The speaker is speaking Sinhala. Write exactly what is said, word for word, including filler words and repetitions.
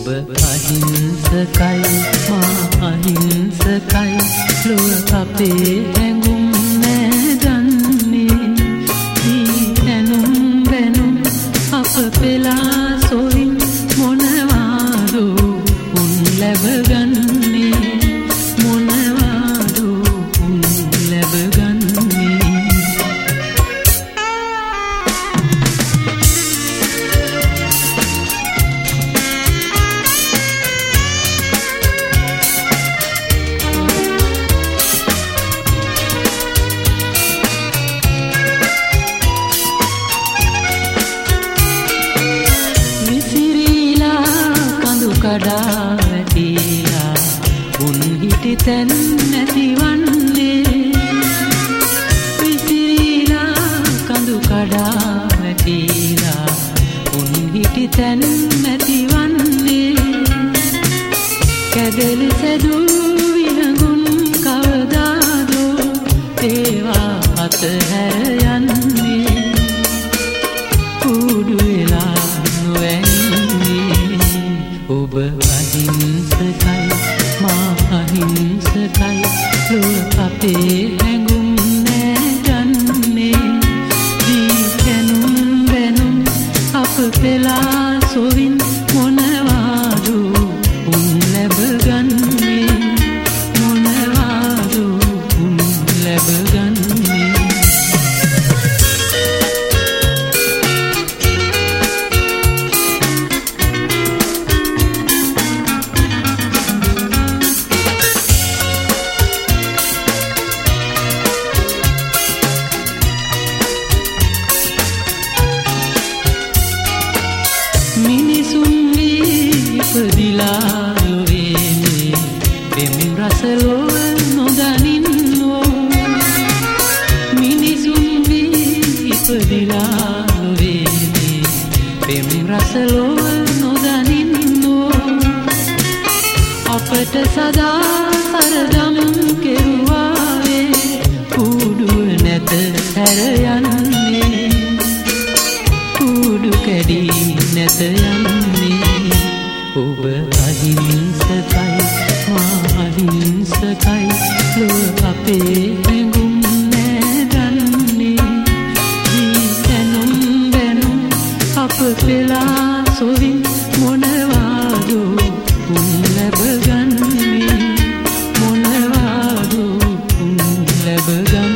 අහිංසකයි මා අහිංසකයි ලොව අපේ හැඟුම් නෑදන්නේ දී ඇනුම් බැනුම් අප පෙලා සොයින් මොනවාදු උන් ලැබගන්නේ මොනවාදු උන් ලැබගන්නේ කඩා වැටිලා උන් හිටි තැන් නැතිවන්නේ විසිරීලා කඳු කඩා වැටිලා උන් හිටි තැන් නැතිවන්නේ කැදෙලි සැදූ විලඟුන් කවදාදෝ ඒවා අතහැර යන්නේ කුඩු වෙලා නොවැන්නේ ඔබ අහිංසකයි මා අහිංසකයි ලොව අපේ හැඟුම් නෑදන්නේ දී කැනුම් බැනුම් අප පෙලා සොවින් මොනවාදු උන් ලැබගන්නේ මොනවාදු උන් ලැබගන්නේ ඉපදිලා ලොවේනේ පෙම් රස ලොව නොදනින්නෝ මිනිසුන් වී ඉපදිලා ලොවේනේ පෙම් රස ලොව නොදනින්නෝ අපට සදා සරදම් කෙරුවාවේ කුඩුව නැත හැර යන්නේ කුඩු කැඩී නැත යන්නේ ඔබ අහිංසකයි මා අහිංසකයි ලොව අපේ හැඟුම් නෑදන්නේ දී ඇනුම් බැනුම් අප පෙලා සොවින් මොනවාදු උන් ලැබගන්නේ මොනවාදු උන් ලැබගන්නේ